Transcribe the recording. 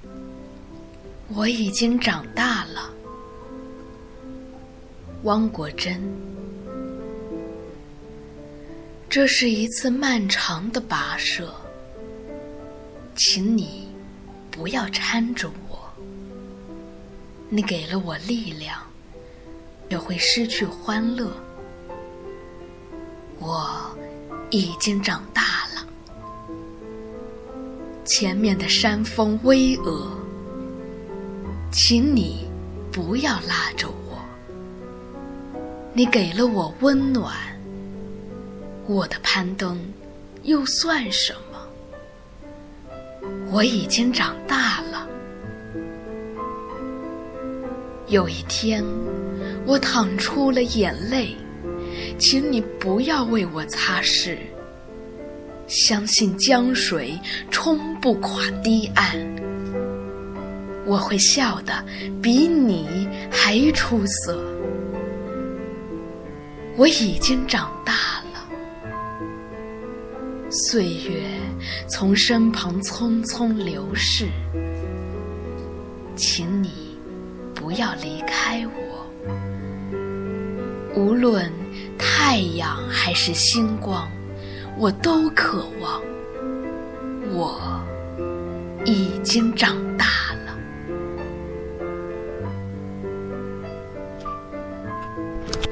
我已经长大了。汪国真。这是一次漫长的跋涉，请你不要搀着我。你给了我力量，也会失去欢乐。我已经长大了。前面的山峰巍峨，请你不要拉着我。你给了我温暖，我的攀登又算什么？我已经长大了。有一天，我淌出了眼泪，请你不要为我擦拭。相信江水冲不垮堤岸，我会笑得比你还出色。我已经长大了。岁月从身旁匆匆流逝，请你不要离开我。无论太阳还是星光，我都渴望。我已经长